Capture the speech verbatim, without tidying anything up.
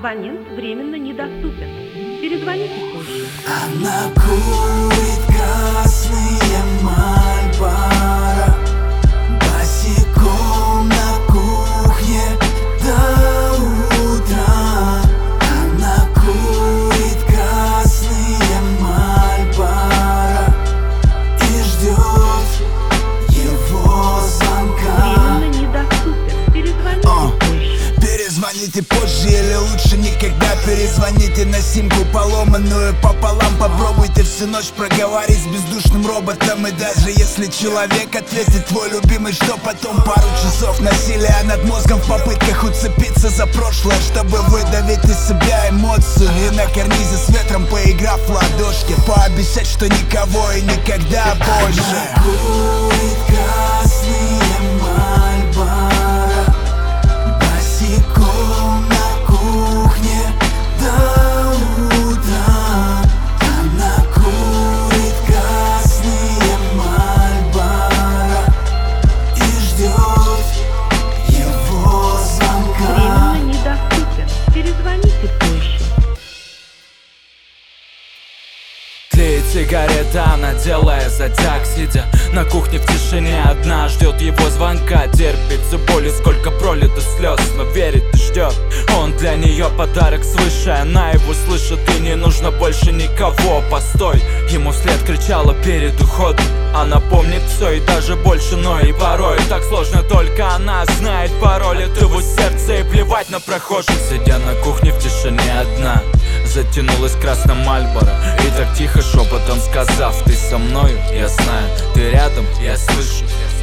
Абонент временно недоступен. Перезвоните позже. Она курит красные Мальборо босиком на кухне до утра. Она курит красные Мальборо и ждет его звонка. Временно недоступен. Перезвоните uh. позже. Перезвоните позже или лучше никогда. Перезвоните на симку поломанную пополам. Попробуйте всю ночь проговорить с бездушным роботом. И даже если человек ответит твой любимый, что потом? Пару часов насилия над мозгом в попытках уцепиться за прошлое, чтобы выдавить из себя эмоцию. И на карнизе с ветром, поиграв в ладошки, пообещать, что никого и никогда больше. Она курит красные Мальборо босиком на кухне до утра. Она курит красные Мальборо и ждет его звонка. Временно недоступен. Перезвоните позже. Тлеет сигарета, она делая затяг, сидя на кухне в тишине одна, ждет его звонка. Терпится боли, сколько пролито слез, но верит и ждет. Он для нее подарок свыше, она его слышит, и не нужно больше никого. Постой, ему вслед кричала перед уходом. Она помнит все и даже больше, но и порой так сложно, только она знает пароль от его сердца. И плевать на прохожих, сидя на кухне в тишине одна, затянулась красным Мальборо и так тихо шепотом сказав: ты со мною, я знаю, ты рядом, я слышу.